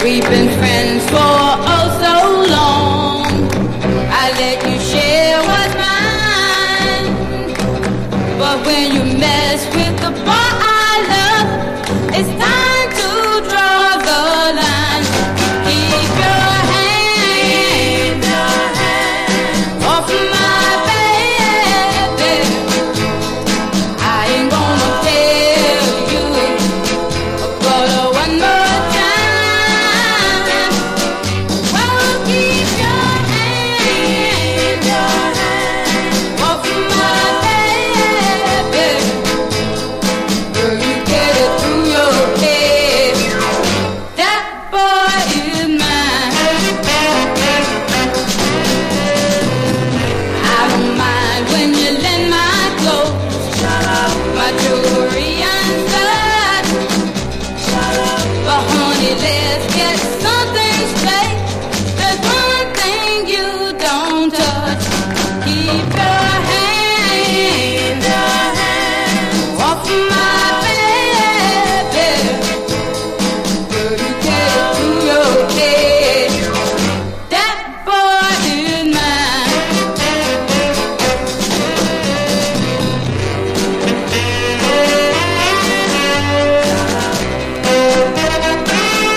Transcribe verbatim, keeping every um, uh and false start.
We've been friends for oh so long. I let you share what's mine, but when you mess with the boy I love, it's time to draw the line. Keep your hand, your hand off my baby. I ain't gonna tell you, but one more time. Well, keep your hand, your hand off my baby. Girl, you get it through your head. That boy is mine. I don't mind when you lend my clothes, my jewelry and such. But honey, let's get something straight.